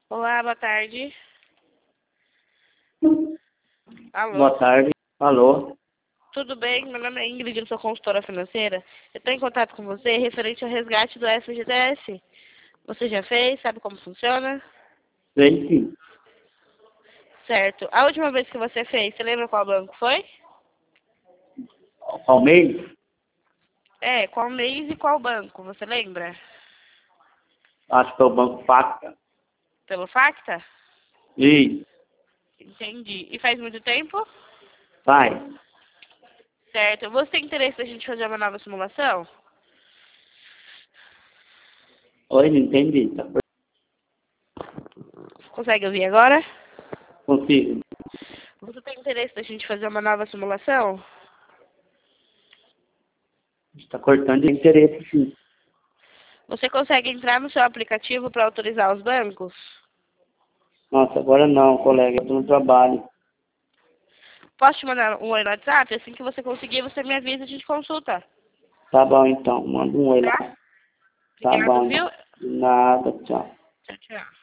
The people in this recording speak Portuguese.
Olá, boa tarde. Alô, Boa tarde. Alô? tudo bem? Meu nome é Ingrid, eu sou consultora financeira. Eu estou em contato com você referente ao resgate do FGTS. Você já fez? Sabe como funciona? Sei sim. Certo. A última vez que você fez, você lembra qual banco foi? Ao mês? É, qual mês e qual banco? Você lembra? Acho que é o Banco Pacta. Pelo Facta? E Entendi. E faz muito tempo? vai. Certo. Você tem interesse da gente fazer uma nova simulação? Oi, não entendi. Tá? Consegue ouvir agora? Consigo. Você tem interesse da gente fazer uma nova simulação? Está cortando de interesse, sim. Você consegue entrar no seu aplicativo para autorizar os bancos? Nossa, agora não, colega. Eu estou no trabalho. Posso te mandar um oi no WhatsApp? Assim que você conseguir, você me avisa e a gente consulta. Tá bom, então. Manda um oi lá. Tá? Tá Obrigado, bom. viu? De nada, tchau. Tchau, tchau.